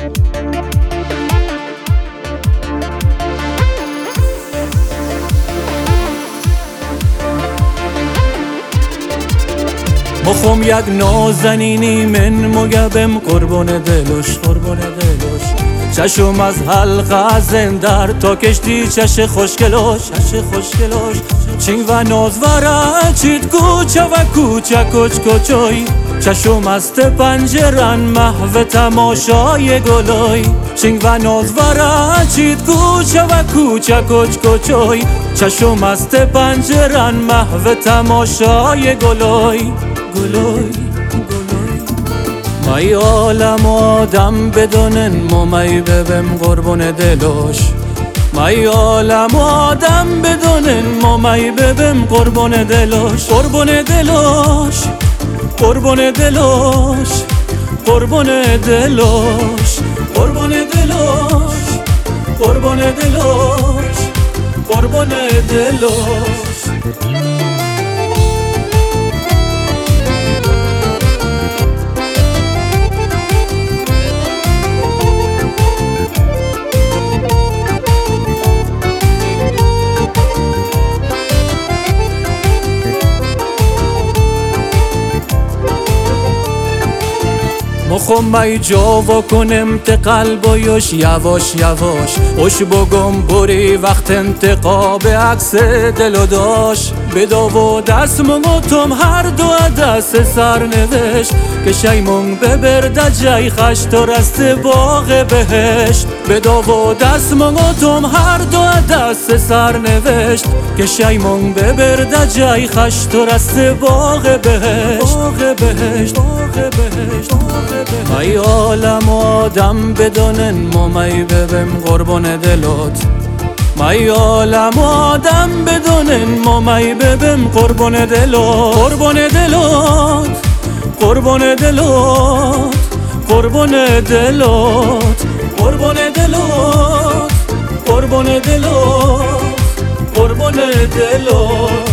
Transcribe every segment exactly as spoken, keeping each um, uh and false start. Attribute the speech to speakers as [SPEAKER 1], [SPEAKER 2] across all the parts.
[SPEAKER 1] مخم یک نازنینی من مگبم قربون دلش قربون دلش چشم از حلقه زندر تا کشتی چش خوشگلوش چش خوشگلوش چینگ و ناز ورا چید کوچه و کوچه کچ کچوی چشم از پنجرن محو تماشای گلوی چینگ و ناز ورا چید کوچه و کوچه کچ کچوی چشم از پنجرن محو تماشای گلوی گلوی گلوی مای عالم آدم بدونن ممی ببم قربون دلش مای عالم آدم بدونن ممی ببم قربون دلش قربون دلش قربون دلش قربون دلش قربون دلش قربون دلش قربون دلش مخم مای جاوا کنم ت قلب و یوش یواش یواش اوش بگم بری وقت انتقاب عکس دل و داشت بدا و دست منگوتم هر دو دست سر نوشت که شیمون ببرد جای خش تو رست باغ بهشت بدا و دست منگوتم هر دو دست سر نوشت که شیمون ببرد جای خش تو رست باغ بهشت باغ بهشت باغ بهشت مای عالم آدم بدونن ممی ببم قربون دلت مای عالم آدم بدونن ممی ببم قربون دلت قربون دلت قربون دلت قربون دلت قربون دلت قربون دلت قربون دلت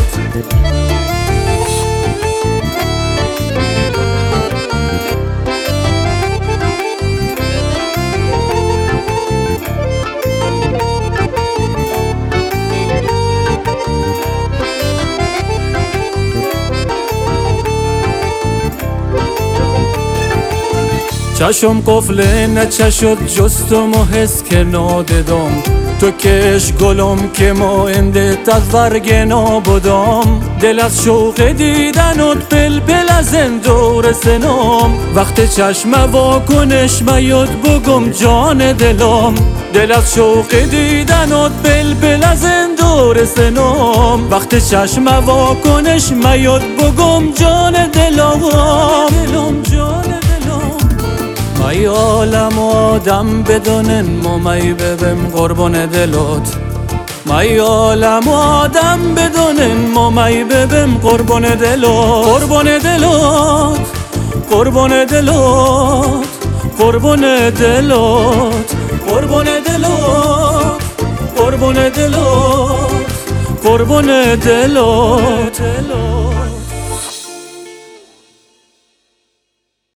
[SPEAKER 1] چشم قفل نچشد جستم و حس که ناددم تو کش گلم که ما انده تزورگ نابودم دل از شوق دیدنت پل پل از اندور سنم وقت چشم واکنش میاد بگم جان دلم دل از شوق دیدنت پل پل از اندور سنم وقت چشم واکنش میاد بگم جان دلم دلم جان مای عالم آدم بدونن ممی ببم قربون دلت مای عالم آدم بدونن ممی ببم قربون دلت قربون دلت قربون دلت قربون دلت قربون دلت قربون دلت قربون دلت